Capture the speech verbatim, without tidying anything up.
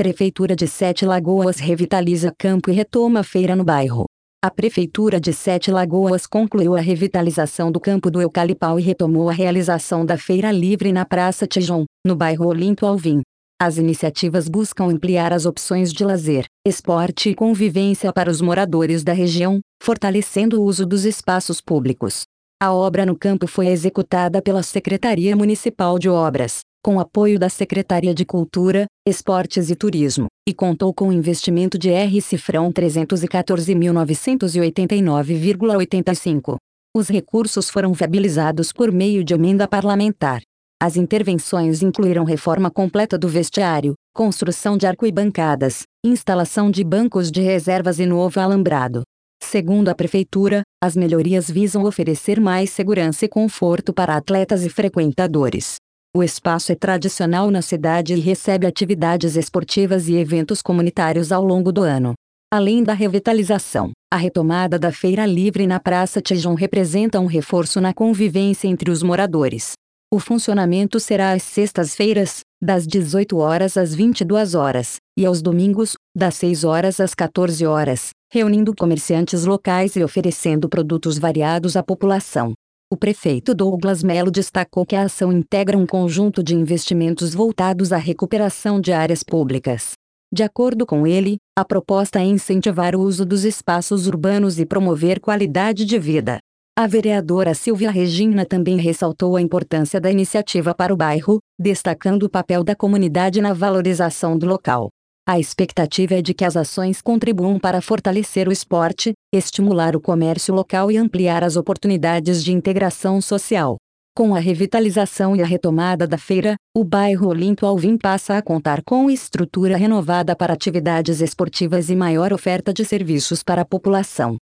Prefeitura de Sete Lagoas revitaliza campo e retoma feira no bairro. A Prefeitura de Sete Lagoas concluiu a revitalização do campo do Eucalipau e retomou a realização da Feira Livre na Praça Tejon, no bairro Olinto Alvim. As iniciativas buscam ampliar as opções de lazer, esporte e convivência para os moradores da região, fortalecendo o uso dos espaços públicos. A obra no campo foi executada pela Secretaria Municipal de Obras, com apoio da Secretaria de Cultura, Esportes e Turismo, e contou com investimento de R cifrão trezentos e quatorze mil novecentos e oitenta e nove vírgula oitenta e cinco. Os recursos foram viabilizados por meio de emenda parlamentar. As intervenções incluíram reforma completa do vestiário, construção de arquibancadas, instalação de bancos de reservas e novo alambrado. Segundo a Prefeitura, as melhorias visam oferecer mais segurança e conforto para atletas e frequentadores. O espaço é tradicional na cidade e recebe atividades esportivas e eventos comunitários ao longo do ano. Além da revitalização, a retomada da Feira Livre na Praça Tejon representa um reforço na convivência entre os moradores. O funcionamento será às sextas-feiras, das dezoito horas às vinte e duas horas, e aos domingos, das seis horas às quatorze horas, reunindo comerciantes locais e oferecendo produtos variados à população. O prefeito Douglas Melo destacou que a ação integra um conjunto de investimentos voltados à recuperação de áreas públicas. De acordo com ele, a proposta é incentivar o uso dos espaços urbanos e promover qualidade de vida. A vereadora Silvia Regina também ressaltou a importância da iniciativa para o bairro, destacando o papel da comunidade na valorização do local. A expectativa é de que as ações contribuam para fortalecer o esporte, estimular o comércio local e ampliar as oportunidades de integração social. Com a revitalização e a retomada da feira, o bairro Olinto Alvim passa a contar com estrutura renovada para atividades esportivas e maior oferta de serviços para a população.